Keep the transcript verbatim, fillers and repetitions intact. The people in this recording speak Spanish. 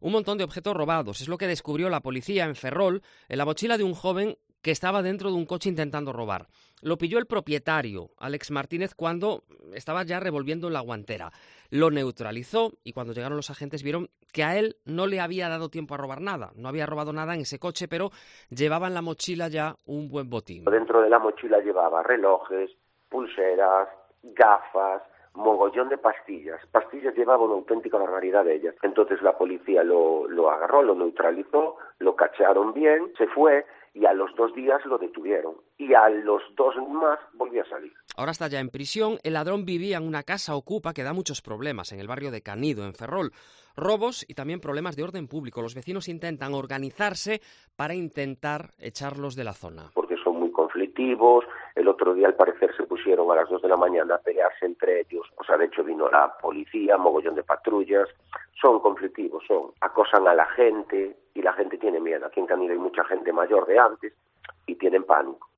un montón de objetos robados. Es lo que descubrió la policía en Ferrol, en la mochila de un joven que estaba dentro de un coche intentando robar. Lo pilló el propietario, Alex Martínez, cuando estaba ya revolviendo en la guantera. Lo neutralizó y cuando llegaron los agentes vieron que a él no le había dado tiempo a robar nada. No había robado nada en ese coche, pero llevaba en la mochila ya un buen botín. Dentro de la mochila llevaba relojes, pulseras, gafas, mogollón de pastillas. Pastillas llevaba una auténtica barbaridad de ellas. Entonces la policía lo, lo agarró, lo neutralizó, lo cacharon bien, se fue y a los dos días lo detuvieron. Y a los dos más volvió a salir. Ahora está ya en prisión. El ladrón vivía en una casa ocupa que da muchos problemas en el barrio de Canido, en Ferrol. Robos y también problemas de orden público. Los vecinos intentan organizarse para intentar echarlos de la zona. Porque son muy conflictivos. El otro día, al parecer, se pusieron a las dos de la mañana a pelearse entre ellos. O sea, de hecho, vino la policía, mogollón de patrullas. Son conflictivos, son. Acosan a la gente y la gente tiene miedo. Aquí en Canido hay mucha gente mayor de antes y tienen pánico.